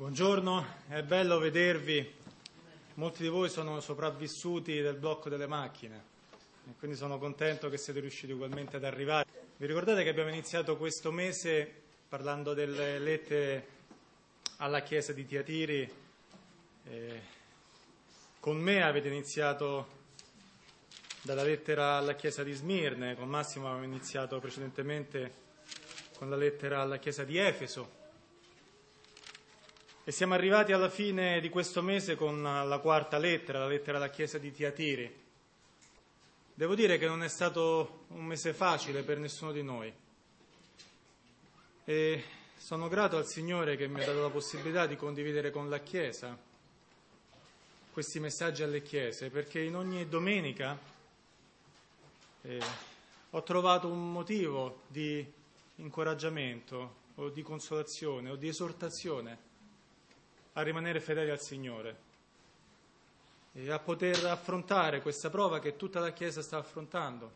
Buongiorno, è bello vedervi. Molti di voi sono sopravvissuti del blocco delle macchine e quindi sono contento che siete riusciti ugualmente ad arrivare. Vi ricordate che abbiamo iniziato questo mese parlando delle lettere alla chiesa di Tiatiri? Con me avete iniziato dalla lettera alla chiesa di Smirne, con Massimo avevamo iniziato precedentemente con la lettera alla chiesa di Efeso. E siamo arrivati alla fine di questo mese con la quarta lettera, la lettera alla chiesa di Tiatiri. Devo dire che non è stato un mese facile per nessuno di noi. E sono grato al Signore che mi ha dato la possibilità di condividere con la Chiesa questi messaggi alle Chiese, perché in ogni domenica ho trovato un motivo di incoraggiamento o di consolazione o di esortazione a rimanere fedeli al Signore e a poter affrontare questa prova che tutta la Chiesa sta affrontando.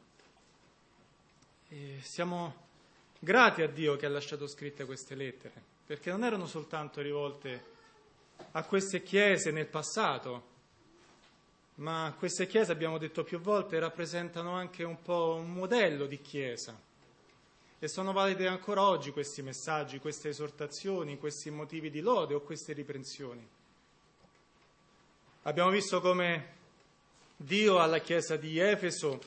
E siamo grati a Dio che ha lasciato scritte queste lettere, perché non erano soltanto rivolte a queste chiese nel passato, ma queste chiese, abbiamo detto più volte, rappresentano anche un po' un modello di chiesa. E sono valide ancora oggi questi messaggi, queste esortazioni, questi motivi di lode o queste riprensioni. Abbiamo visto come Dio alla chiesa di Efeso,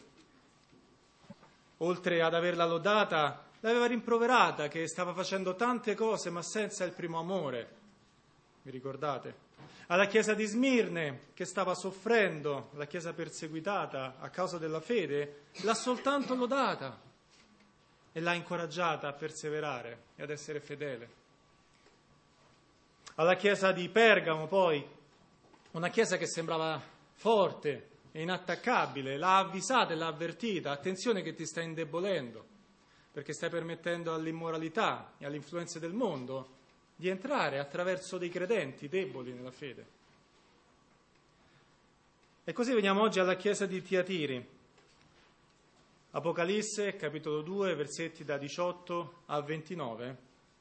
oltre ad averla lodata, l'aveva rimproverata, che stava facendo tante cose ma senza il primo amore. Vi ricordate? Alla chiesa di Smirne, che stava soffrendo, la chiesa perseguitata a causa della fede, l'ha soltanto lodata e l'ha incoraggiata a perseverare e ad essere fedele. Alla chiesa di Pergamo, poi, una chiesa che sembrava forte e inattaccabile, l'ha avvisata e l'ha avvertita: attenzione che ti stai indebolendo, perché stai permettendo all'immoralità e alle influenze del mondo di entrare attraverso dei credenti deboli nella fede. E così veniamo oggi alla chiesa di Tiatiri. Apocalisse, capitolo 2, versetti da 18 a 29.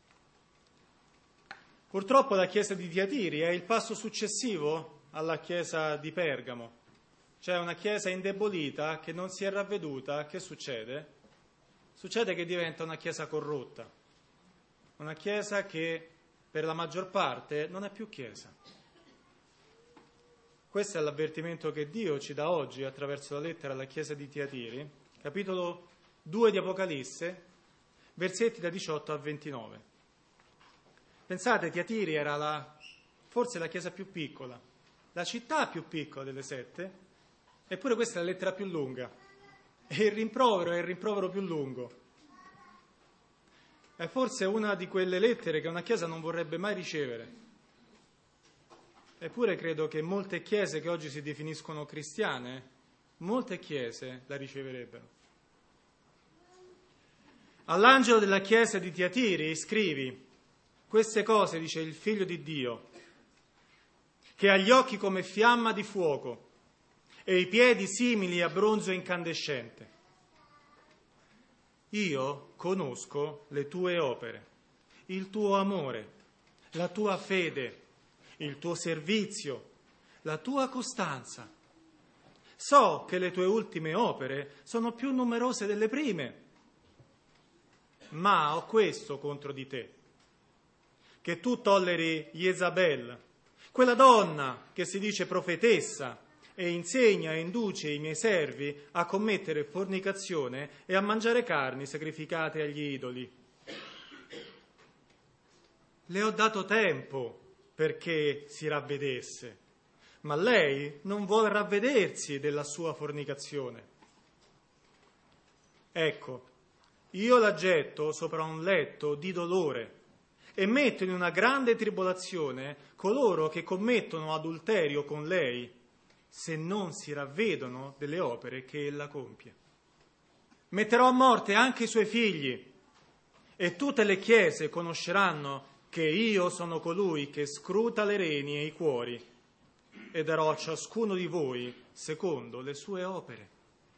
Purtroppo la chiesa di Tiatiri è il passo successivo alla chiesa di Pergamo. C'è una chiesa indebolita che non si è ravveduta. Che succede? Succede che diventa una chiesa corrotta, una chiesa che per la maggior parte non è più chiesa. Questo è l'avvertimento che Dio ci dà oggi attraverso la lettera alla chiesa di Tiatiri, capitolo 2 di Apocalisse, versetti da 18 a 29. Pensate, Tiatiri era forse la chiesa più piccola, la città più piccola delle 7, eppure questa è la lettera più lunga, e il rimprovero è il rimprovero più lungo. È forse una di quelle lettere che una chiesa non vorrebbe mai ricevere. Eppure credo che molte chiese che oggi si definiscono cristiane, molte chiese la riceverebbero. All'angelo della chiesa di Tiatiri scrivi: queste cose dice il Figlio di Dio, che ha gli occhi come fiamma di fuoco e i piedi simili a bronzo incandescente. Io conosco le tue opere, il tuo amore, la tua fede, il tuo servizio, la tua costanza. So che le tue ultime opere sono più numerose delle prime, ma ho questo contro di te, che tu tolleri Jezabel, quella donna che si dice profetessa e insegna e induce i miei servi a commettere fornicazione e a mangiare carni sacrificate agli idoli. Le ho dato tempo perché si ravvedesse, ma lei non vuole ravvedersi della sua fornicazione. Ecco, io la getto sopra un letto di dolore e metto in una grande tribolazione coloro che commettono adulterio con lei, se non si ravvedono delle opere che ella compie. Metterò a morte anche i suoi figli, e tutte le chiese conosceranno che io sono colui che scruta le reni e i cuori, e darò a ciascuno di voi secondo le sue opere.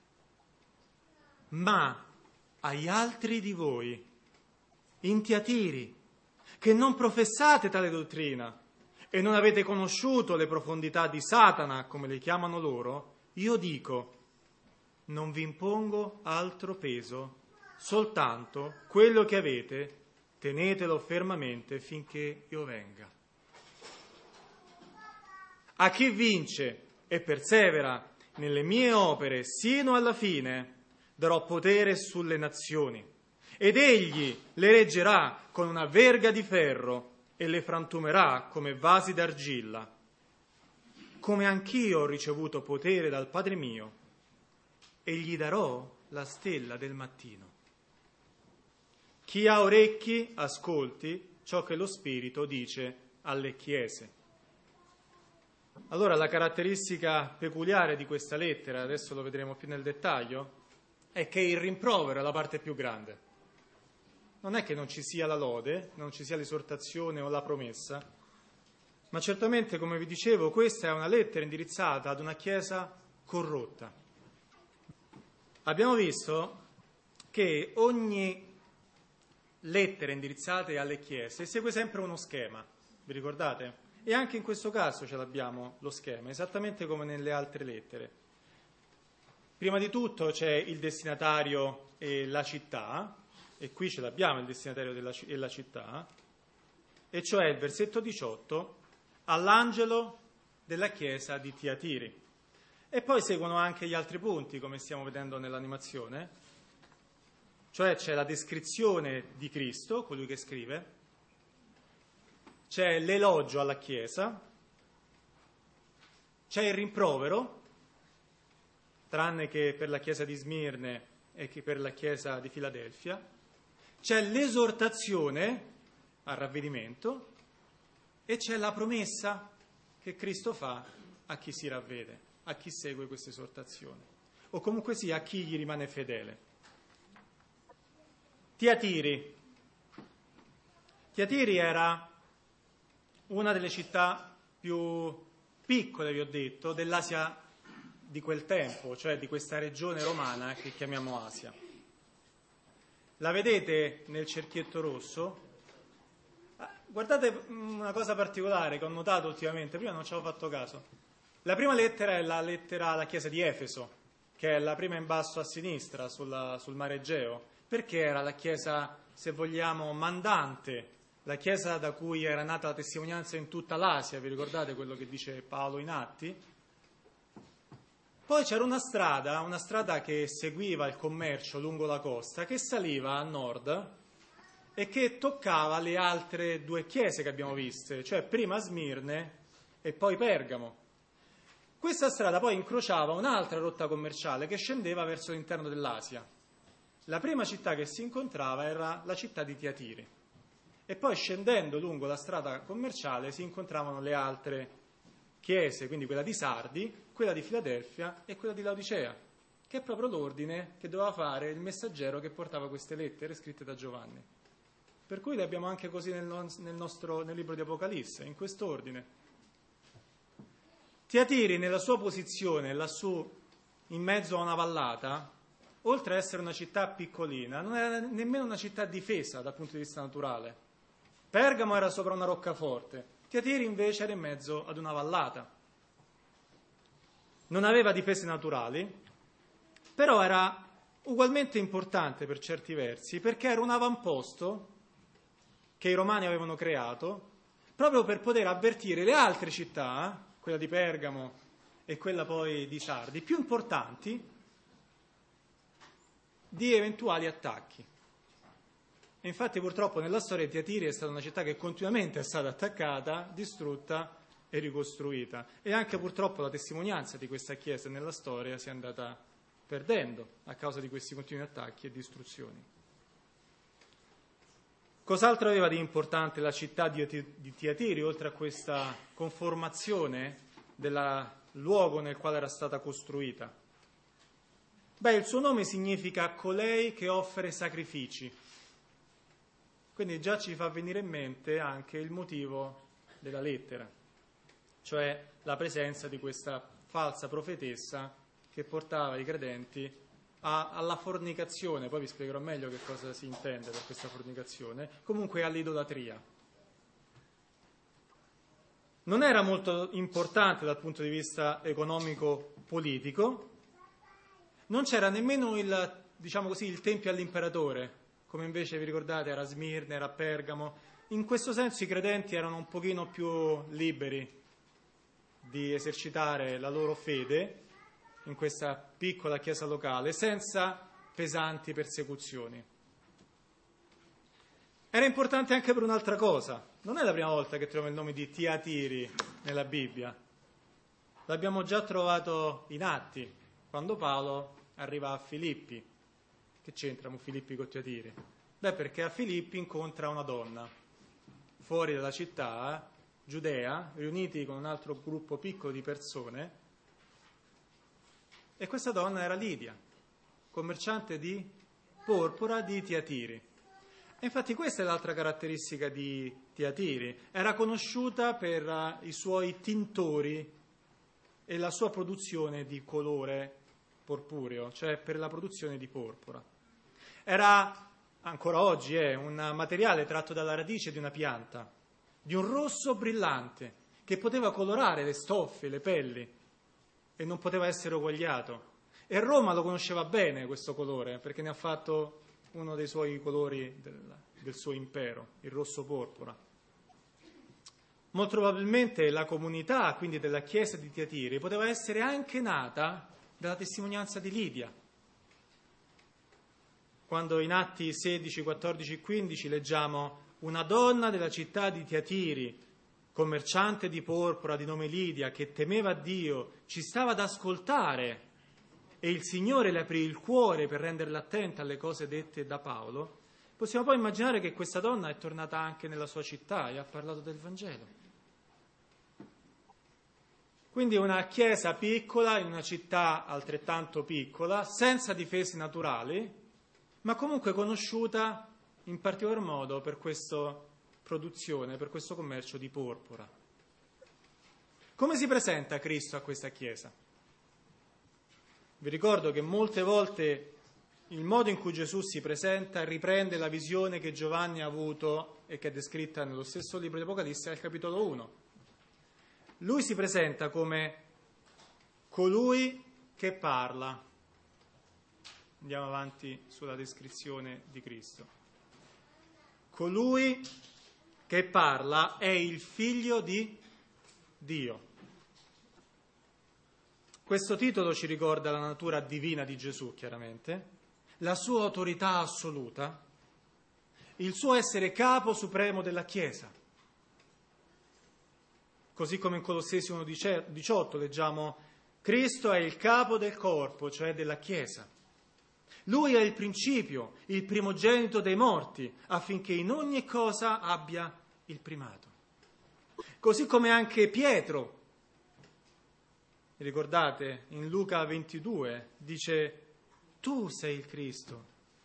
Ma agli altri di voi, in Tiatiri, che non professate tale dottrina, e non avete conosciuto le profondità di Satana, come le chiamano loro, io dico, non vi impongo altro peso, soltanto quello che avete, tenetelo fermamente finché io venga. A chi vince e persevera nelle mie opere sino alla fine, darò potere sulle nazioni, ed egli le reggerà con una verga di ferro e le frantumerà come vasi d'argilla. Come anch'io ho ricevuto potere dal Padre mio, e gli darò la stella del mattino. Chi ha orecchi, ascolti ciò che lo Spirito dice alle chiese. Allora, la caratteristica peculiare di questa lettera, adesso lo vedremo più nel dettaglio, è che il rimprovero è la parte più grande. Non è che non ci sia la lode, non ci sia l'esortazione o la promessa, ma certamente, come vi dicevo, questa è una lettera indirizzata ad una chiesa corrotta. Abbiamo visto che ogni lettera indirizzata alle chiese segue sempre uno schema, vi ricordate? E anche in questo caso ce l'abbiamo lo schema, esattamente come nelle altre lettere. Prima di tutto c'è il destinatario e la città, e qui ce l'abbiamo il destinatario e la città, e cioè il versetto 18, all'angelo della chiesa di Tiatiri. E poi seguono anche gli altri punti, come stiamo vedendo nell'animazione, cioè c'è la descrizione di Cristo, colui che scrive, c'è l'elogio alla chiesa, c'è il rimprovero, tranne che per la chiesa di Smirne e che per la chiesa di Filadelfia, c'è l'esortazione al ravvedimento e c'è la promessa che Cristo fa a chi si ravvede, a chi segue questa esortazione, o comunque sia a chi gli rimane fedele. Tiatiri era una delle città più piccole, vi ho detto, dell'Asia di quel tempo, cioè di questa regione romana che chiamiamo Asia. La vedete nel cerchietto rosso? Guardate una cosa particolare che ho notato ultimamente, prima non ci avevo fatto caso. La prima lettera è la lettera alla chiesa di Efeso, che è la prima in basso a sinistra sul mare Egeo, perché era la chiesa, se vogliamo, mandante, la chiesa da cui era nata la testimonianza in tutta l'Asia, vi ricordate quello che dice Paolo in Atti? Poi c'era una strada che seguiva il commercio lungo la costa, che saliva a nord e che toccava le altre due chiese che abbiamo viste, cioè prima Smirne e poi Pergamo. Questa strada poi incrociava un'altra rotta commerciale che scendeva verso l'interno dell'Asia. La prima città che si incontrava era la città di Tiatiri. E poi scendendo lungo la strada commerciale si incontravano le altre chiese, quindi quella di Sardi, quella di Filadelfia e quella di Laodicea, che è proprio l'ordine che doveva fare il messaggero che portava queste lettere scritte da Giovanni. Per cui le abbiamo anche così nel libro di Apocalisse, in quest'ordine. Tiatiri, nella sua posizione lassù in mezzo a una vallata, oltre ad essere una città piccolina, non era nemmeno una città difesa dal punto di vista naturale. Pergamo era sopra una roccaforte, Tiatiri invece era in mezzo ad una vallata. Non aveva difese naturali, però era ugualmente importante per certi versi, perché era un avamposto che i romani avevano creato, proprio per poter avvertire le altre città, quella di Pergamo e quella poi di Sardi, più importanti, di eventuali attacchi. E infatti purtroppo nella storia Tiatiri è stata una città che continuamente è stata attaccata, distrutta e ricostruita. E anche purtroppo la testimonianza di questa chiesa nella storia si è andata perdendo a causa di questi continui attacchi e distruzioni. Cos'altro aveva di importante la città di Tiatiri, oltre a questa conformazione del luogo nel quale era stata costruita? Beh, il suo nome significa colei che offre sacrifici. Quindi già ci fa venire in mente anche il motivo della lettera, cioè la presenza di questa falsa profetessa che portava i credenti alla fornicazione, poi vi spiegherò meglio che cosa si intende per questa fornicazione, comunque all'idolatria. non era molto importante dal punto di vista economico-politico, non c'era nemmeno il tempio all'imperatore, come invece vi ricordate era a Smirne, era a Pergamo. In questo senso i credenti erano un pochino più liberi di esercitare la loro fede in questa piccola chiesa locale senza pesanti persecuzioni. Era importante anche per un'altra cosa. Non è la prima volta che troviamo il nome di Tiatiri nella Bibbia. L'abbiamo già trovato in Atti, quando Paolo arriva a Filippi. Che c'entrano Filippi con Tiatiri? Beh, perché a Filippi incontra una donna, fuori dalla città, giudea, riuniti con un altro gruppo piccolo di persone, e questa donna era Lidia, commerciante di porpora di Tiatiri. E infatti questa è l'altra caratteristica di Tiatiri. Era conosciuta per i suoi tintori e la sua produzione di colore porpureo, cioè per la produzione di porpora. Era, ancora oggi, un materiale tratto dalla radice di una pianta, di un rosso brillante, che poteva colorare le stoffe, le pelli, e non poteva essere uguagliato. E Roma lo conosceva bene questo colore, perché ne ha fatto uno dei suoi colori del suo impero, il rosso porpora. Molto probabilmente la comunità, quindi della chiesa di Tiatiri, poteva essere anche nata dalla testimonianza di Lidia. Quando in Atti 16, 14 e 15 leggiamo: una donna della città di Tiatiri, commerciante di porpora di nome Lidia, che temeva Dio, ci stava ad ascoltare e il Signore le aprì il cuore per renderla attenta alle cose dette da Paolo. Possiamo poi immaginare che questa donna è tornata anche nella sua città e ha parlato del Vangelo. Quindi una chiesa piccola in una città altrettanto piccola, senza difese naturali, ma comunque conosciuta in particolar modo per questa produzione, per questo commercio di porpora. Come si presenta Cristo a questa chiesa? Vi ricordo che molte volte il modo in cui Gesù si presenta riprende la visione che Giovanni ha avuto e che è descritta nello stesso libro di Apocalisse al capitolo 1. Lui si presenta come colui che parla. Andiamo avanti sulla descrizione di Cristo. Colui che parla è il Figlio di Dio. Questo titolo ci ricorda la natura divina di Gesù, chiaramente, la sua autorità assoluta, il suo essere capo supremo della Chiesa. Così come in Colossesi 1,18 leggiamo: Cristo è il capo del corpo, cioè della Chiesa. Lui è il principio, il primogenito dei morti, affinché in ogni cosa abbia il primato. Così come anche Pietro, ricordate, in Luca 22 dice: tu sei il Cristo,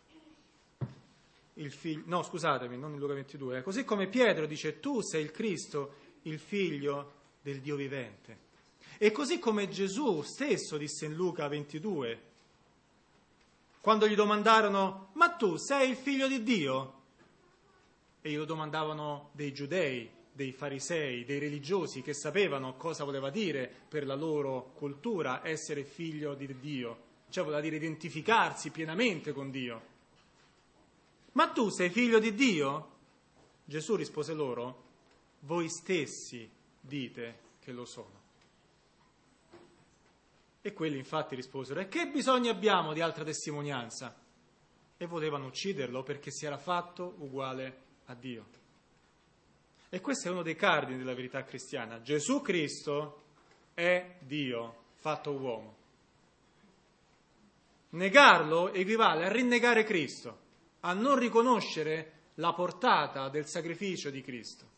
il figlio. No, scusatemi, non in Luca 22. Così come Pietro dice: tu sei il Cristo, il figlio del Dio vivente. E così come Gesù stesso disse in Luca 22, quando gli domandarono: ma tu sei il figlio di Dio? E glielo domandavano dei giudei, dei farisei, dei religiosi che sapevano cosa voleva dire per la loro cultura essere figlio di Dio, cioè voleva dire identificarsi pienamente con Dio. Ma tu sei figlio di Dio? Gesù rispose loro: voi stessi dite che lo sono. E quelli infatti risposero: e che bisogno abbiamo di altra testimonianza? E volevano ucciderlo perché si era fatto uguale a Dio. E questo è uno dei cardini della verità cristiana. Gesù Cristo è Dio fatto uomo. Negarlo equivale a rinnegare Cristo, a non riconoscere la portata del sacrificio di Cristo.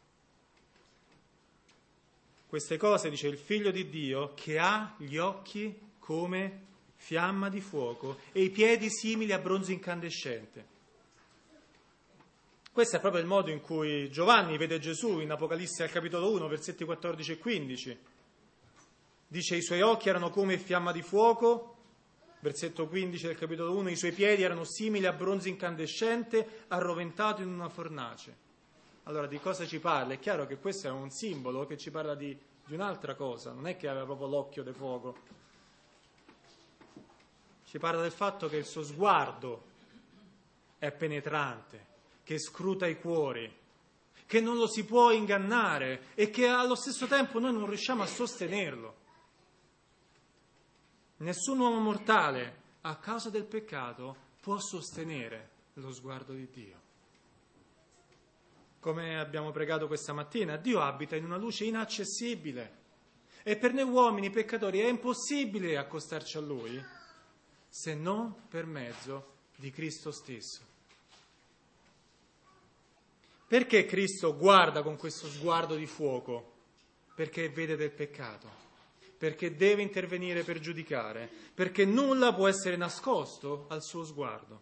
Queste cose dice il Figlio di Dio, che ha gli occhi come fiamma di fuoco e i piedi simili a bronzo incandescente. Questo è proprio il modo in cui Giovanni vede Gesù in Apocalisse al capitolo 1, versetti 14 e 15. Dice: i suoi occhi erano come fiamma di fuoco, versetto 15 del capitolo 1, i suoi piedi erano simili a bronzo incandescente arroventato in una fornace. Allora di cosa ci parla? È chiaro che questo è un simbolo che ci parla di un'altra cosa, non è che aveva proprio l'occhio di fuoco. Ci parla del fatto che il suo sguardo è penetrante, che scruta i cuori, che non lo si può ingannare e che allo stesso tempo noi non riusciamo a sostenerlo. Nessun uomo mortale, a causa del peccato, può sostenere lo sguardo di Dio. Come abbiamo pregato questa mattina, Dio abita in una luce inaccessibile e per noi uomini peccatori è impossibile accostarci a Lui se non per mezzo di Cristo stesso. Perché Cristo guarda con questo sguardo di fuoco? Perché vede del peccato, perché deve intervenire per giudicare, perché nulla può essere nascosto al suo sguardo.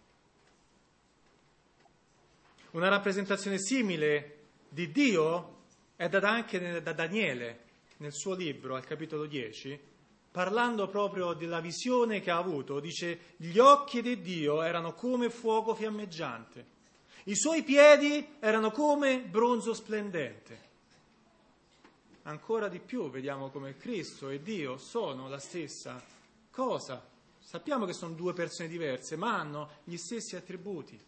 Una rappresentazione simile di Dio è data anche da Daniele nel suo libro, al capitolo 10, parlando proprio della visione che ha avuto. Dice: gli occhi di Dio erano come fuoco fiammeggiante, i suoi piedi erano come bronzo splendente. Ancora di più vediamo come Cristo e Dio sono la stessa cosa. Sappiamo che sono due persone diverse, ma hanno gli stessi attributi.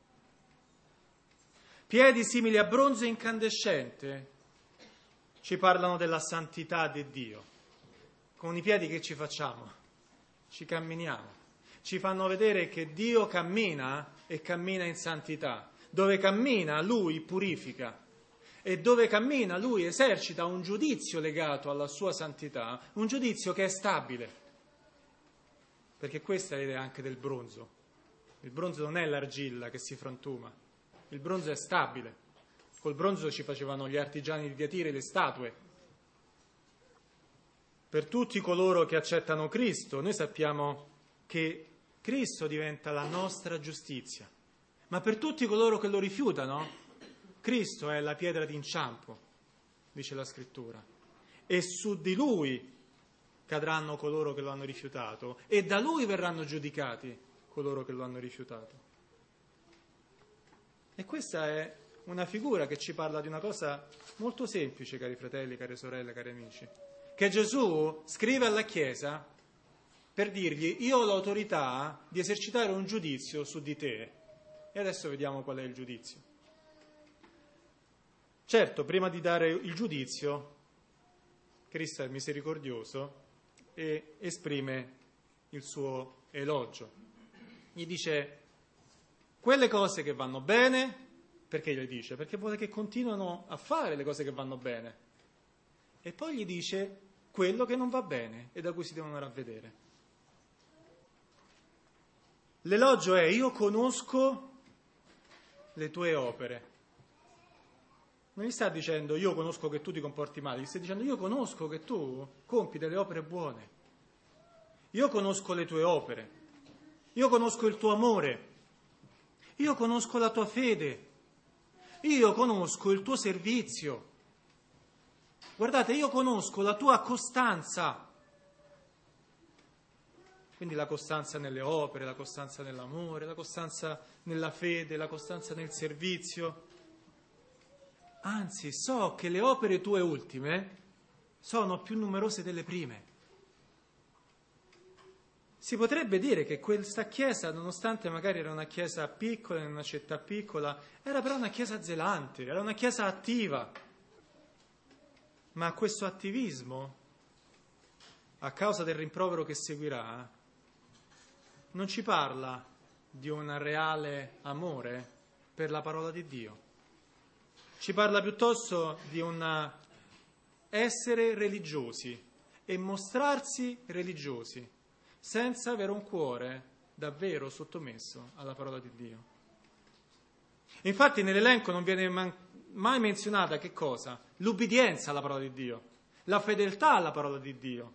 Piedi simili a bronzo incandescente ci parlano della santità di Dio. Con i piedi che ci facciamo? Ci camminiamo. Ci fanno vedere che Dio cammina e cammina in santità. Dove cammina Lui purifica e dove cammina Lui esercita un giudizio legato alla sua santità, un giudizio che è stabile. Perché questa è l'idea anche del bronzo. Il bronzo non è l'argilla che si frantuma. Il bronzo è stabile. Col bronzo ci facevano gli artigiani di Tiatira le statue. Per tutti coloro che accettano Cristo, noi sappiamo che Cristo diventa la nostra giustizia. Ma per tutti coloro che lo rifiutano, Cristo è la pietra d'inciampo, dice la Scrittura. E su di Lui cadranno coloro che lo hanno rifiutato e da Lui verranno giudicati coloro che lo hanno rifiutato. E questa è una figura che ci parla di una cosa molto semplice, cari fratelli, care sorelle, cari amici, che Gesù scrive alla Chiesa per dirgli: io ho l'autorità di esercitare un giudizio su di te. E adesso vediamo qual è il giudizio. Certo, prima di dare il giudizio, Cristo è misericordioso e esprime il suo elogio. Gli dice quelle cose che vanno bene. Perché glielo dice? Perché vuole che continuino a fare le cose che vanno bene. E poi gli dice quello che non va bene e da cui si devono ravvedere. L'elogio è: io conosco le tue opere. Non gli sta dicendo io conosco che tu ti comporti male, gli sta dicendo io conosco che tu compi delle opere buone. Io conosco le tue opere. Io conosco il tuo amore. Io conosco la tua fede. Io conosco il tuo servizio. Guardate, io conosco la tua costanza. Quindi la costanza nelle opere, la costanza nell'amore, la costanza nella fede, la costanza nel servizio. Anzi, so che le opere tue ultime sono più numerose delle prime. Si potrebbe dire che questa chiesa, nonostante magari era una chiesa piccola, in una città piccola, era però una chiesa zelante, era una chiesa attiva. Ma questo attivismo, a causa del rimprovero che seguirà, non ci parla di un reale amore per la parola di Dio. Ci parla piuttosto di un essere religiosi e mostrarsi religiosi, senza avere un cuore davvero sottomesso alla parola di Dio. Infatti nell'elenco non viene mai menzionata che cosa? L'ubbidienza alla parola di Dio, la fedeltà alla parola di Dio.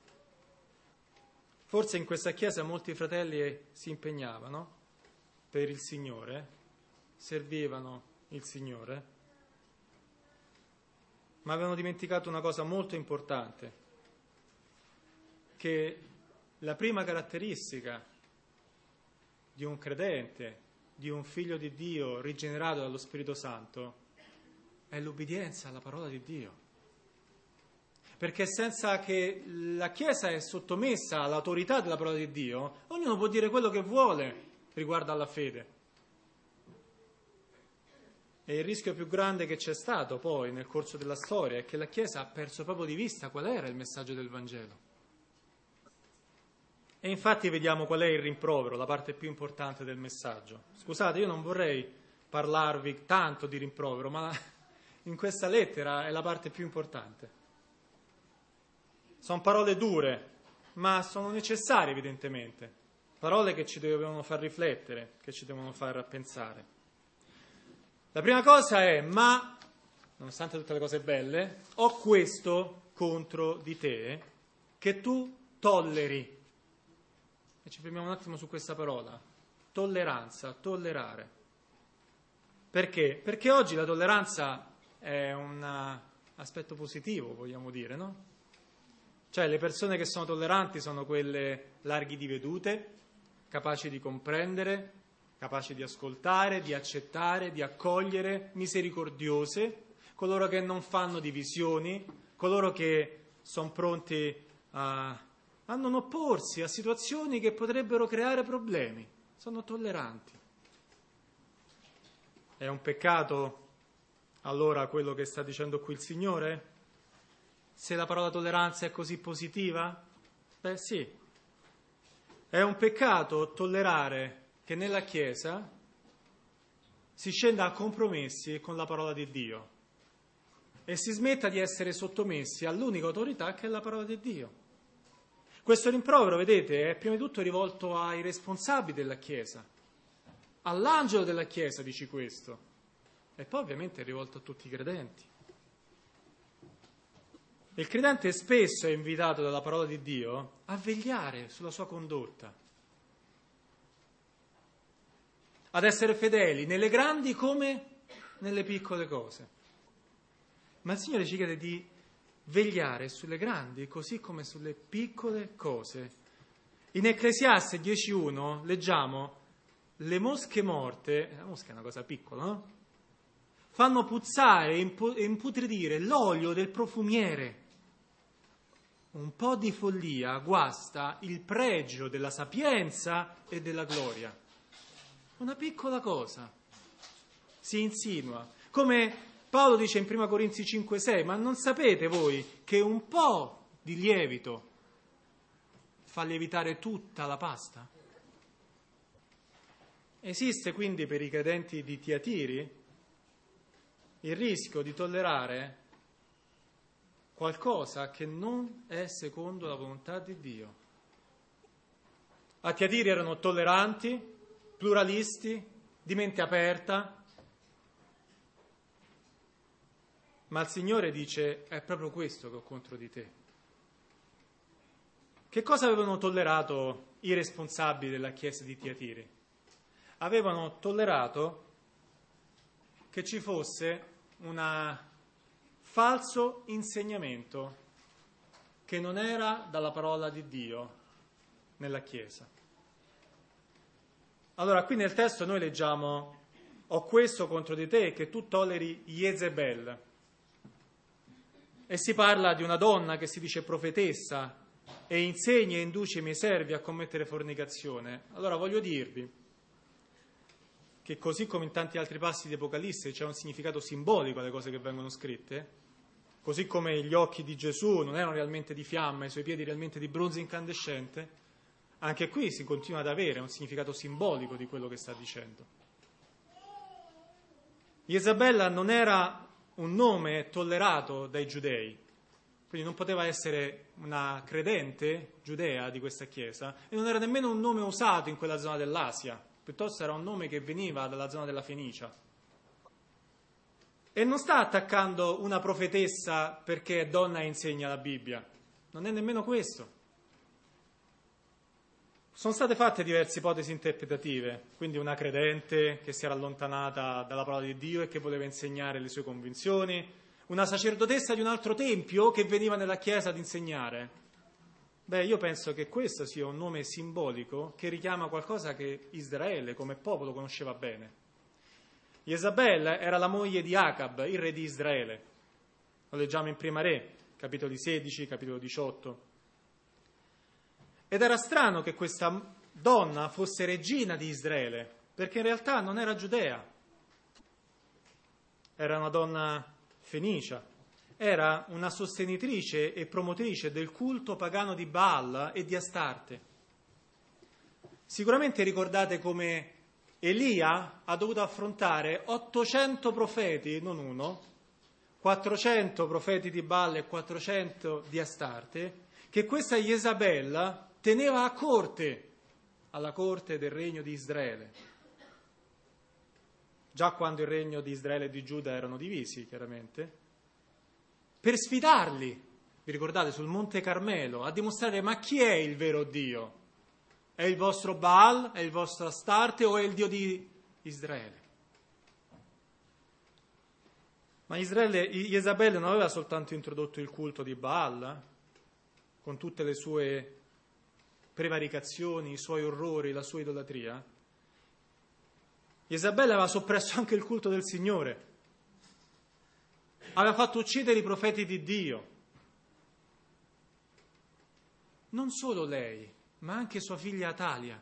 Forse in questa chiesa molti fratelli si impegnavano per il Signore, servivano il Signore, ma avevano dimenticato una cosa molto importante, che la prima caratteristica di un credente, di un figlio di Dio rigenerato dallo Spirito Santo, è l'obbedienza alla parola di Dio. Perché senza che la Chiesa è sottomessa all'autorità della parola di Dio, ognuno può dire quello che vuole riguardo alla fede. E il rischio più grande che c'è stato poi nel corso della storia è che la Chiesa ha perso proprio di vista qual era il messaggio del Vangelo. E infatti vediamo qual è il rimprovero, la parte più importante del messaggio. Scusate, io non vorrei parlarvi tanto di rimprovero, ma in questa lettera è la parte più importante. Sono parole dure, ma sono necessarie evidentemente. Parole che ci devono far riflettere, che ci devono far pensare. La prima cosa è, ma, nonostante tutte le cose belle, ho questo contro di te, che tu tolleri. E ci fermiamo un attimo su questa parola. Tolleranza, tollerare. Perché? Perché oggi la tolleranza è un aspetto positivo, vogliamo dire, no? Cioè le persone che sono tolleranti sono quelle larghi di vedute, capaci di comprendere, capaci di ascoltare, di accettare, di accogliere, misericordiose, coloro che non fanno divisioni, coloro che sono pronti a non opporsi a situazioni che potrebbero creare problemi, sono tolleranti. È un peccato allora quello che sta dicendo qui il Signore? Se la parola tolleranza è così positiva? Beh sì. È un peccato tollerare che nella Chiesa si scenda a compromessi con la parola di Dio e si smetta di essere sottomessi all'unica autorità che è la parola di Dio. Questo rimprovero, vedete, è prima di tutto rivolto ai responsabili della Chiesa, all'angelo della Chiesa dici questo, e poi ovviamente è rivolto a tutti i credenti. Il credente spesso è invitato dalla parola di Dio a vegliare sulla sua condotta, ad essere fedeli nelle grandi come nelle piccole cose. Ma il Signore ci chiede di vegliare sulle grandi così come sulle piccole cose. In Ecclesiaste 10.1 leggiamo: le mosche morte, la mosca è una cosa piccola, no? Fanno puzzare e imputridire l'olio del profumiere. Un po' di follia guasta il pregio della sapienza e della gloria. Una piccola cosa si insinua. Come Paolo dice in 1 Corinzi 5,6, ma non sapete voi che un po' di lievito fa lievitare tutta la pasta? Esiste quindi per i credenti di Tiatiri il rischio di tollerare qualcosa che non è secondo la volontà di Dio. A Tiatiri erano tolleranti, pluralisti, di mente aperta, ma il Signore dice: è proprio questo che ho contro di te. Che cosa avevano tollerato i responsabili della chiesa di Tiatiri? Avevano tollerato che ci fosse un falso insegnamento che non era dalla parola di Dio nella Chiesa. Allora, qui nel testo noi leggiamo: ho questo contro di te, che tu tolleri Jezebel. E si parla di una donna che si dice profetessa e insegna e induce i miei servi a commettere fornicazione. Allora voglio dirvi che così come in tanti altri passi di Apocalisse c'è un significato simbolico alle cose che vengono scritte, così come gli occhi di Gesù non erano realmente di fiamma, i suoi piedi realmente di bronzo incandescente, anche qui si continua ad avere un significato simbolico di quello che sta dicendo. Jezabella non era un nome tollerato dai giudei, quindi non poteva essere una credente giudea di questa chiesa, e non era nemmeno un nome usato in quella zona dell'Asia, piuttosto era un nome che veniva dalla zona della Fenicia. E non sta attaccando una profetessa perché è donna e insegna la Bibbia, non è nemmeno questo. Sono state fatte diverse ipotesi interpretative, quindi una credente che si era allontanata dalla parola di Dio e che voleva insegnare le sue convinzioni, una sacerdotessa di un altro tempio che veniva nella chiesa ad insegnare. Beh, io penso che questo sia un nome simbolico che richiama qualcosa che Israele come popolo conosceva bene. Jezabel era la moglie di Acab, il re di Israele. Lo leggiamo in Prima Re, capitoli 16, capitolo 18. Ed era strano che questa donna fosse regina di Israele, perché in realtà non era giudea. Era una donna fenicia. Era una sostenitrice e promotrice del culto pagano di Baal e di Astarte. Sicuramente ricordate come Elia ha dovuto affrontare 800 profeti, non uno, 400 profeti di Baal e 400 di Astarte, che questa Jezabel teneva a corte, alla corte del regno di Israele. Già quando il regno di Israele e di Giuda erano divisi, chiaramente, per sfidarli, vi ricordate, sul Monte Carmelo, a dimostrare ma chi è il vero Dio? È il vostro Baal, è il vostro Astarte o è il Dio di Israele? Ma Jezabel non aveva soltanto introdotto il culto di Baal, con tutte le sue prevaricazioni, i suoi orrori, la sua idolatria. Jezabel aveva soppresso anche il culto del Signore. Aveva fatto uccidere i profeti di Dio. Non solo lei, ma anche sua figlia Atalia.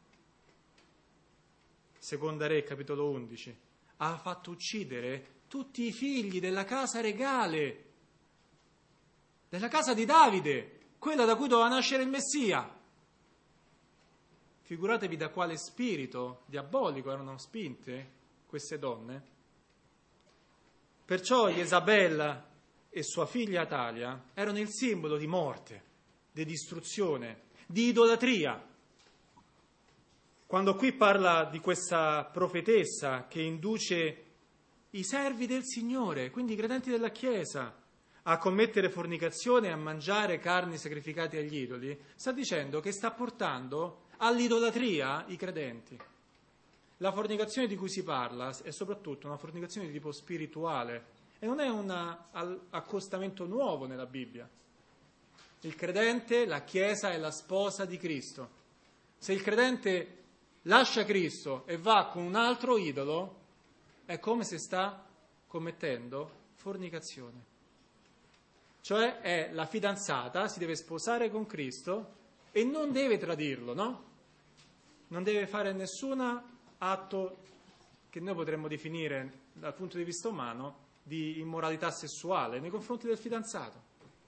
Seconda Re, capitolo 11. Ha fatto uccidere tutti i figli della casa regale, della casa di Davide, quella da cui doveva nascere il Messia. Figuratevi da quale spirito diabolico erano spinte queste donne. Perciò Jezabel e sua figlia Atalia erano il simbolo di morte, di distruzione, di idolatria. Quando qui parla di questa profetessa che induce i servi del Signore, quindi i credenti della Chiesa, a commettere fornicazione e a mangiare carni sacrificate agli idoli, sta dicendo che sta portando all'idolatria i credenti. La fornicazione di cui si parla è soprattutto una fornicazione di tipo spirituale e non è un accostamento nuovo nella Bibbia. Il credente, la Chiesa è la sposa di Cristo. Se il credente lascia Cristo e va con un altro idolo, è come se sta commettendo fornicazione. Cioè è la fidanzata, si deve sposare con Cristo e non deve tradirlo, no? Non deve fare nessun atto che noi potremmo definire dal punto di vista umano di immoralità sessuale nei confronti del fidanzato.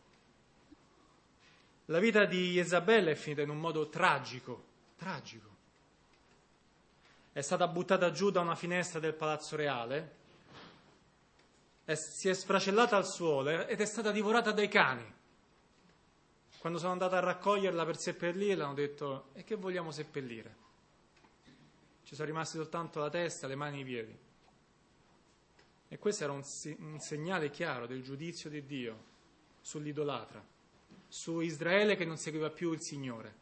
La vita di Jezabel è finita in un modo tragico. È stata buttata giù da una finestra del palazzo reale, si è sfracellata al suolo ed è stata divorata dai cani. Quando sono andata a raccoglierla per seppellirla hanno detto: e che vogliamo seppellire? Ci sono rimasti soltanto la testa, le mani e i piedi. E questo era un segnale chiaro del giudizio di Dio sull'idolatra, su Israele che non seguiva più il Signore.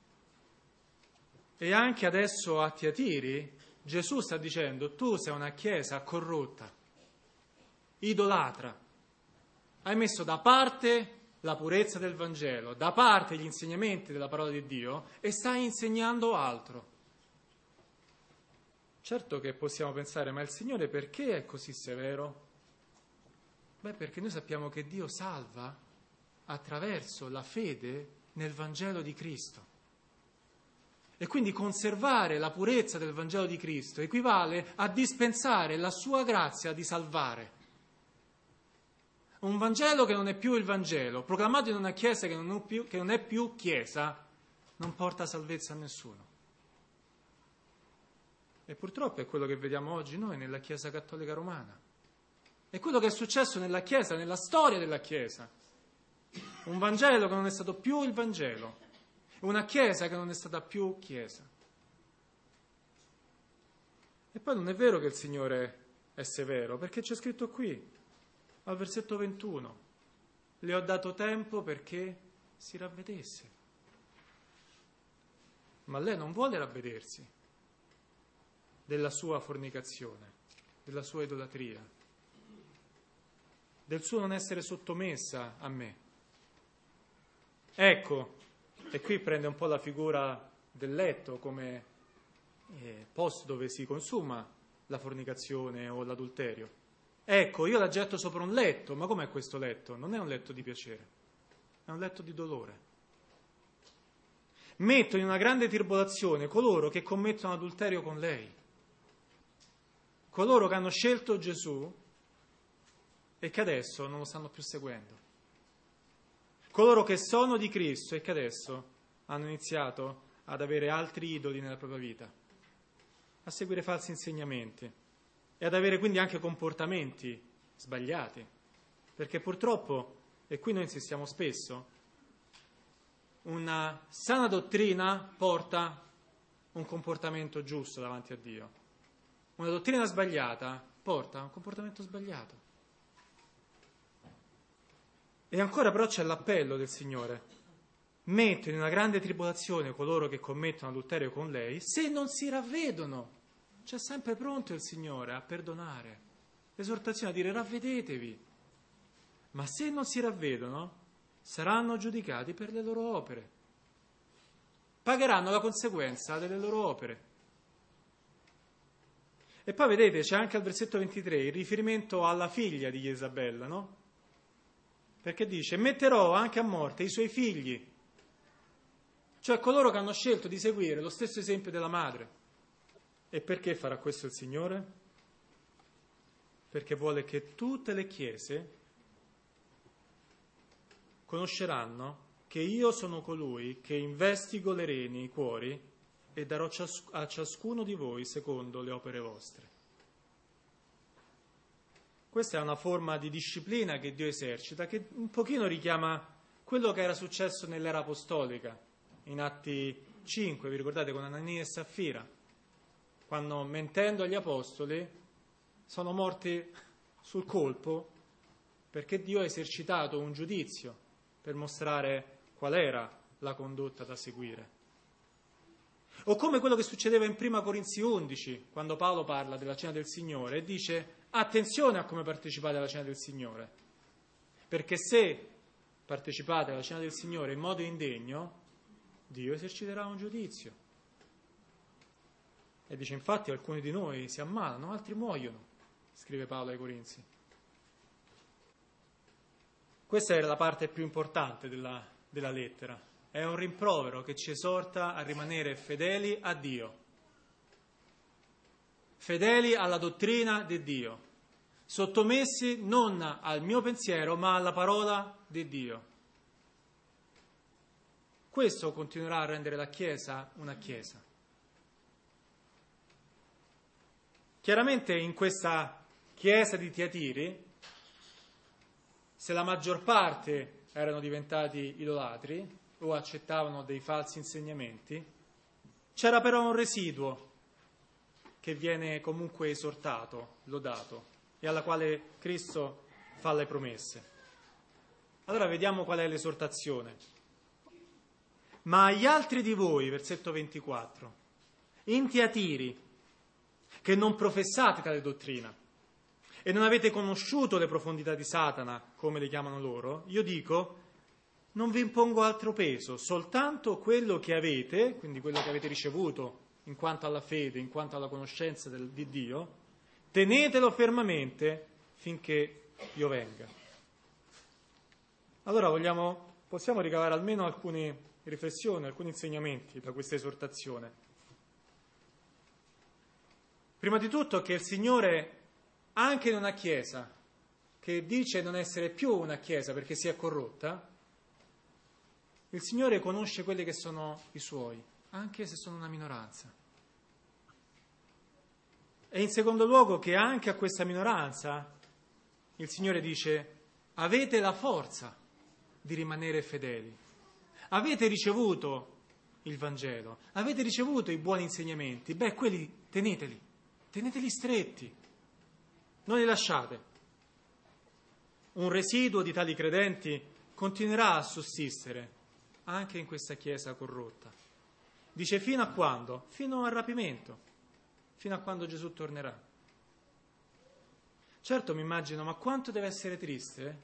E anche adesso a Tiatiri Gesù sta dicendo: tu sei una chiesa corrotta, idolatra, hai messo da parte la purezza del Vangelo, da parte gli insegnamenti della parola di Dio e stai insegnando altro. Certo che possiamo pensare: ma il Signore perché è così severo? Beh, perché noi sappiamo che Dio salva attraverso la fede nel Vangelo di Cristo. E quindi conservare la purezza del Vangelo di Cristo equivale a dispensare la sua grazia di salvare. Un Vangelo che non è più il Vangelo, proclamato in una Chiesa che non è più Chiesa, non porta salvezza a nessuno. E purtroppo è quello che vediamo oggi noi nella Chiesa Cattolica Romana. È quello che è successo nella Chiesa, nella storia della Chiesa. Un Vangelo che non è stato più il Vangelo. Una Chiesa che non è stata più Chiesa. E poi non è vero che il Signore è severo, perché c'è scritto qui, al versetto 21, le ho dato tempo perché si ravvedesse. Ma lei non vuole ravvedersi della sua fornicazione, della sua idolatria, del suo non essere sottomessa a me. Ecco, e qui prende un po' la figura del letto come posto dove si consuma la fornicazione o l'adulterio. Ecco, io la getto sopra un letto, ma com'è questo letto? Non è un letto di piacere, è un letto di dolore. Metto in una grande tribolazione coloro che commettono adulterio con lei, coloro che hanno scelto Gesù e che adesso non lo stanno più seguendo, coloro che sono di Cristo e che adesso hanno iniziato ad avere altri idoli nella propria vita, a seguire falsi insegnamenti e ad avere quindi anche comportamenti sbagliati, perché purtroppo, e qui noi insistiamo spesso, una sana dottrina porta un comportamento giusto davanti a Dio. Una dottrina sbagliata porta un comportamento sbagliato. E ancora però c'è l'appello del Signore. Metto in una grande tribolazione coloro che commettono adulterio con lei, se non si ravvedono. C'è sempre pronto il Signore a perdonare. L'esortazione a dire ravvedetevi. Ma se non si ravvedono, saranno giudicati per le loro opere. Pagheranno la conseguenza delle loro opere. E poi vedete, c'è anche al versetto 23 il riferimento alla figlia di Jezabel, no? Perché dice, metterò anche a morte i suoi figli, cioè coloro che hanno scelto di seguire lo stesso esempio della madre. E perché farà questo il Signore? Perché vuole che tutte le chiese conosceranno che io sono colui che investigo le reni, i cuori, e darò a ciascuno di voi secondo le opere vostre. Questa è una forma di disciplina che Dio esercita, che un pochino richiama quello che era successo nell'era apostolica, in Atti 5, vi ricordate, con Anania e Saffira, quando mentendo agli apostoli sono morti sul colpo perché Dio ha esercitato un giudizio per mostrare qual era la condotta da seguire. O come quello che succedeva in Prima Corinzi 11, quando Paolo parla della cena del Signore e dice attenzione a come partecipate alla cena del Signore, perché se partecipate alla cena del Signore in modo indegno, Dio eserciterà un giudizio. E dice infatti alcuni di noi si ammalano, altri muoiono, scrive Paolo ai Corinzi. Questa era la parte più importante della lettera. È un rimprovero che ci esorta a rimanere fedeli a Dio, fedeli alla dottrina di Dio, sottomessi non al mio pensiero ma alla parola di Dio. Questo continuerà a rendere la Chiesa una Chiesa. Chiaramente in questa Chiesa di Tiatiri, se la maggior parte erano diventati idolatri o accettavano dei falsi insegnamenti, c'era però un residuo che viene comunque esortato, lodato, e alla quale Cristo fa le promesse. Allora vediamo qual è l'esortazione. Ma agli altri di voi, versetto 24, in Tiatiri, che non professate tale dottrina e non avete conosciuto le profondità di Satana, come le chiamano loro, io dico, non vi impongo altro peso, soltanto quello che avete, quindi quello che avete ricevuto in quanto alla fede, in quanto alla conoscenza di Dio, tenetelo fermamente finché io venga. Allora possiamo ricavare almeno alcune riflessioni, alcuni insegnamenti da questa esortazione. Prima di tutto che il Signore, anche in una Chiesa che dice non essere più una Chiesa perché si è corrotta, il Signore conosce quelli che sono i Suoi, anche se sono una minoranza. E in secondo luogo che anche a questa minoranza il Signore dice avete la forza di rimanere fedeli, avete ricevuto il Vangelo, avete ricevuto i buoni insegnamenti, quelli teneteli stretti, non li lasciate. Un residuo di tali credenti continuerà a sussistere anche in questa Chiesa corrotta. Dice fino a quando? Fino al rapimento, fino a quando Gesù tornerà. Certo mi immagino, ma quanto deve essere triste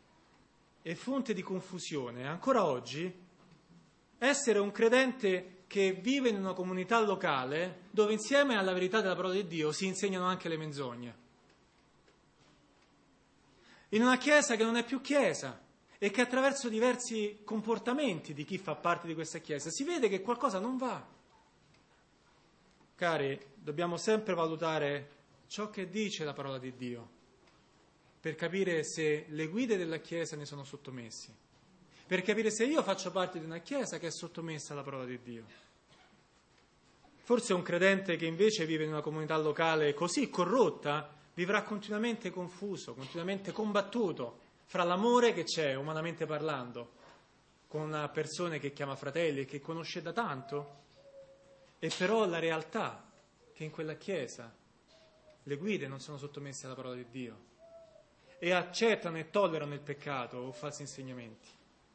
e fonte di confusione ancora oggi essere un credente che vive in una comunità locale dove insieme alla verità della parola di Dio si insegnano anche le menzogne. In una chiesa che non è più chiesa e che attraverso diversi comportamenti di chi fa parte di questa chiesa si vede che qualcosa non va. Cari, dobbiamo sempre valutare ciò che dice la parola di Dio per capire se le guide della chiesa ne sono sottomessi, per capire se io faccio parte di una chiesa che è sottomessa alla parola di Dio. Forse un credente che invece vive in una comunità locale così corrotta vivrà continuamente confuso, continuamente combattuto fra l'amore che c'è, umanamente parlando, con persone che chiama fratelli e che conosce da tanto, e però la realtà che in quella chiesa le guide non sono sottomesse alla parola di Dio e accettano e tollerano il peccato o falsi insegnamenti.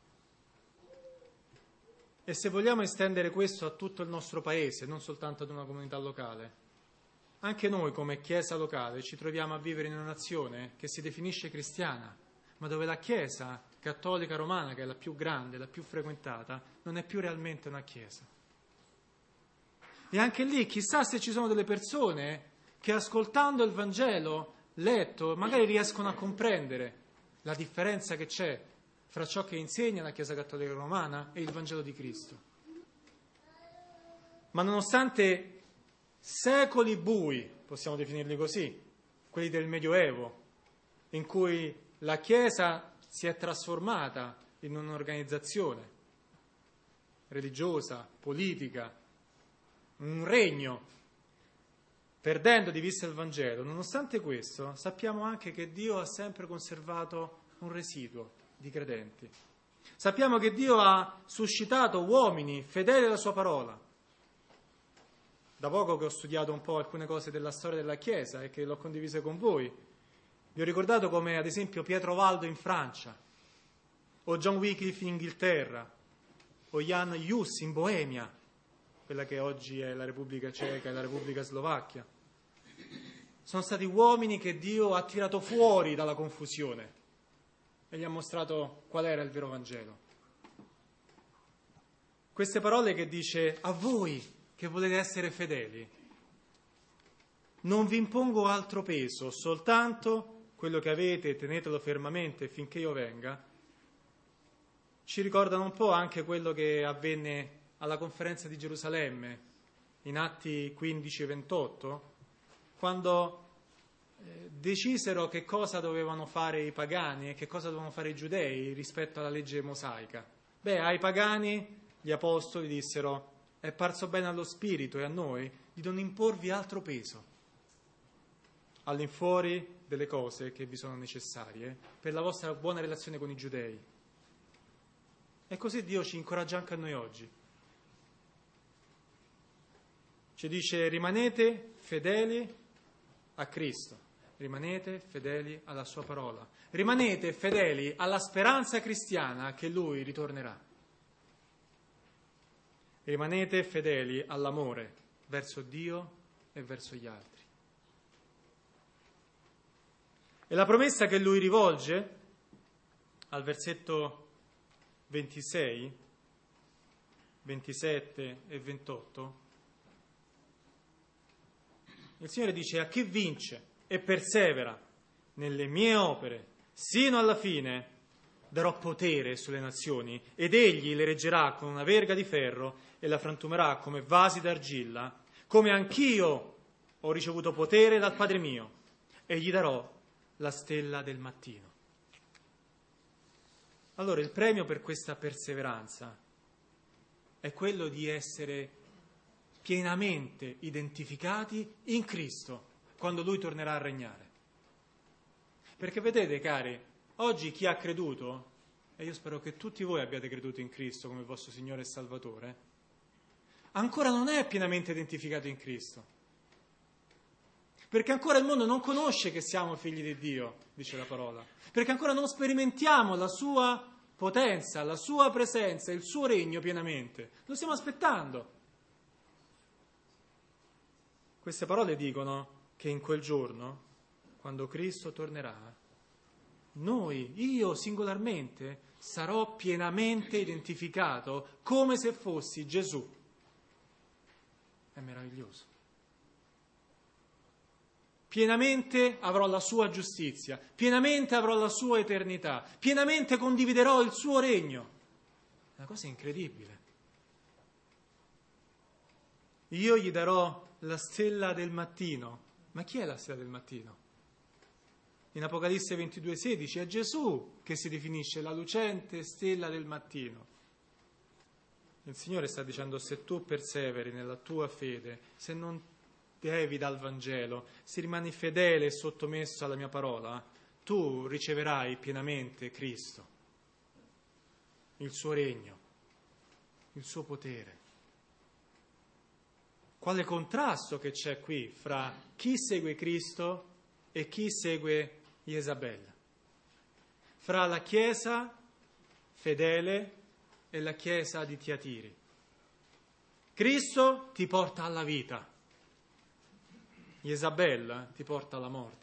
E se vogliamo estendere questo a tutto il nostro paese, non soltanto ad una comunità locale, anche noi come Chiesa locale ci troviamo a vivere in una nazione che si definisce cristiana, ma dove la Chiesa cattolica romana, che è la più grande, la più frequentata, non è più realmente una Chiesa. E anche lì chissà se ci sono delle persone che ascoltando il Vangelo letto magari riescono a comprendere la differenza che c'è fra ciò che insegna la Chiesa cattolica romana e il Vangelo di Cristo. Ma nonostante secoli bui, possiamo definirli così, quelli del Medioevo, in cui la Chiesa si è trasformata in un'organizzazione religiosa, politica, un regno, perdendo di vista il Vangelo, nonostante questo sappiamo anche che Dio ha sempre conservato un residuo di credenti. Sappiamo che Dio ha suscitato uomini fedeli alla sua parola. Da poco che ho studiato un po' alcune cose della storia della Chiesa e che l'ho condivisa con voi, vi ho ricordato come ad esempio Pietro Valdo in Francia, o John Wycliffe in Inghilterra, o Jan Hus in Boemia, quella che oggi è la Repubblica Ceca e la Repubblica Slovacchia. Sono stati uomini che Dio ha tirato fuori dalla confusione e gli ha mostrato qual era il vero Vangelo. Queste parole che dice: a voi che volete essere fedeli, non vi impongo altro peso, soltanto quello che avete, tenetelo fermamente finché io venga, ci ricordano un po' anche quello che avvenne alla conferenza di Gerusalemme, in Atti 15-28, quando decisero che cosa dovevano fare i pagani e che cosa dovevano fare i giudei rispetto alla legge mosaica. Ai pagani gli apostoli dissero: è parso bene allo Spirito e a noi di non imporvi altro peso all'infuori delle cose che vi sono necessarie per la vostra buona relazione con i giudei. E così Dio ci incoraggia anche a noi oggi. Ci dice: rimanete fedeli a Cristo, rimanete fedeli alla sua parola, rimanete fedeli alla speranza cristiana che Lui ritornerà. Rimanete fedeli all'amore verso Dio e verso gli altri. E la promessa che Lui rivolge al versetto 26, 27 e 28, il Signore dice: a chi vince e persevera nelle mie opere sino alla fine darò potere sulle nazioni, ed egli le reggerà con una verga di ferro e la frantumerà come vasi d'argilla, come anch'io ho ricevuto potere dal Padre mio, e gli darò la stella del mattino. Allora il premio per questa perseveranza è quello di essere pienamente identificati in Cristo quando Lui tornerà a regnare. Perché vedete, cari, oggi chi ha creduto, e io spero che tutti voi abbiate creduto in Cristo come vostro Signore e Salvatore, ancora non è pienamente identificato in Cristo. Perché ancora il mondo non conosce che siamo figli di Dio, dice la parola. Perché ancora non sperimentiamo la sua potenza, la sua presenza, il suo regno pienamente. Lo stiamo aspettando. Queste parole dicono che in quel giorno, quando Cristo tornerà, io singolarmente, sarò pienamente identificato come se fossi Gesù. è meraviglioso. Pienamente avrò la sua giustizia, pienamente avrò la sua eternità, pienamente condividerò il suo regno. È una cosa incredibile. Io gli darò la stella del mattino. Ma chi è la stella del mattino? In Apocalisse 22,16 è Gesù che si definisce la lucente stella del mattino. Il Signore sta dicendo: se tu perseveri nella tua fede, se non devi dal Vangelo, se rimani fedele e sottomesso alla mia parola, tu riceverai pienamente Cristo, il suo regno, il suo potere. Quale contrasto che c'è qui fra chi segue Cristo e chi segue Jezabel, fra la Chiesa fedele e la Chiesa di Tiatiri. Cristo ti porta alla vita, Jezabel ti porta alla morte.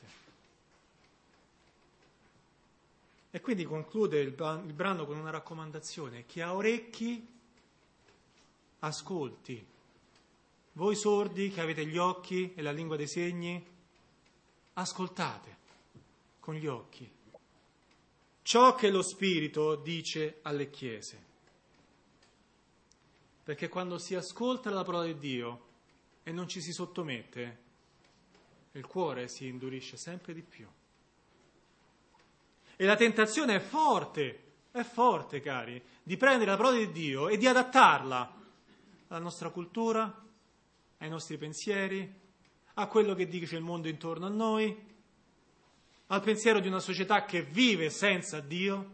E quindi conclude il brano con una raccomandazione: chi ha orecchi ascolti. Voi sordi che avete gli occhi e la lingua dei segni, ascoltate con gli occhi ciò che lo Spirito dice alle chiese. Perché quando si ascolta la parola di Dio e non ci si sottomette, il cuore si indurisce sempre di più. E la tentazione è forte, cari, di prendere la parola di Dio e di adattarla alla nostra cultura, ai nostri pensieri, a quello che dice il mondo intorno a noi, al pensiero di una società che vive senza Dio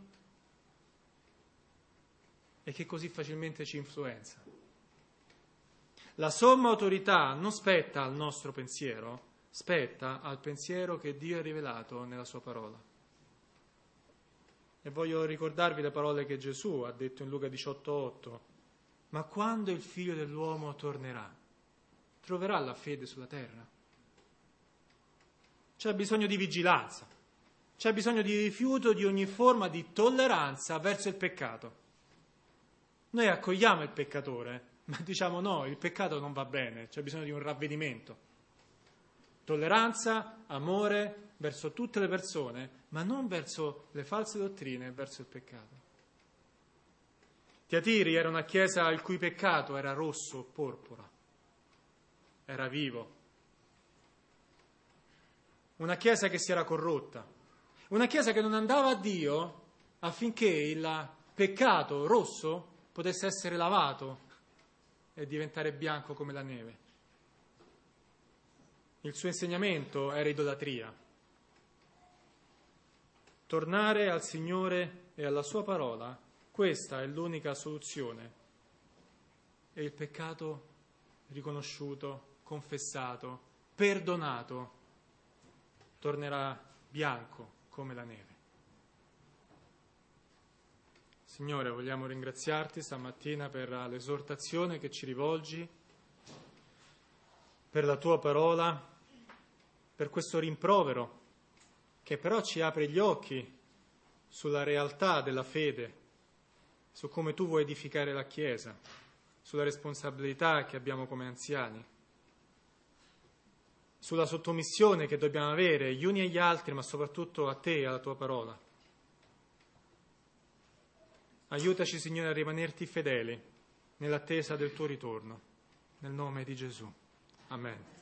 e che così facilmente ci influenza. La somma autorità non spetta al nostro pensiero, spetta al pensiero che Dio ha rivelato nella sua parola. E voglio ricordarvi le parole che Gesù ha detto in Luca 18,8: ma quando il Figlio dell'uomo tornerà, troverà la fede sulla terra? C'è bisogno di vigilanza, c'è bisogno di rifiuto di ogni forma di tolleranza verso il peccato. Noi accogliamo il peccatore, ma diciamo no, il peccato non va bene, c'è bisogno di un ravvedimento. Tolleranza, amore verso tutte le persone, ma non verso le false dottrine e verso il peccato. Tiatiri era una chiesa il cui peccato era rosso o porpora, era vivo. Una chiesa che si era corrotta, una chiesa che non andava a Dio affinché il peccato rosso potesse essere lavato e diventare bianco come la neve. Il suo insegnamento era idolatria. Tornare al Signore e alla sua parola, questa è l'unica soluzione. E il peccato riconosciuto, confessato, perdonato, tornerà bianco come la neve. Signore, vogliamo ringraziarti stamattina per l'esortazione che ci rivolgi, per la tua parola, per questo rimprovero che però ci apre gli occhi sulla realtà della fede, su come tu vuoi edificare la Chiesa, sulla responsabilità che abbiamo come anziani, sulla sottomissione che dobbiamo avere gli uni agli altri, ma soprattutto a te e alla tua parola. Aiutaci, Signore, a rimanerti fedeli nell'attesa del tuo ritorno. Nel nome di Gesù. Amen.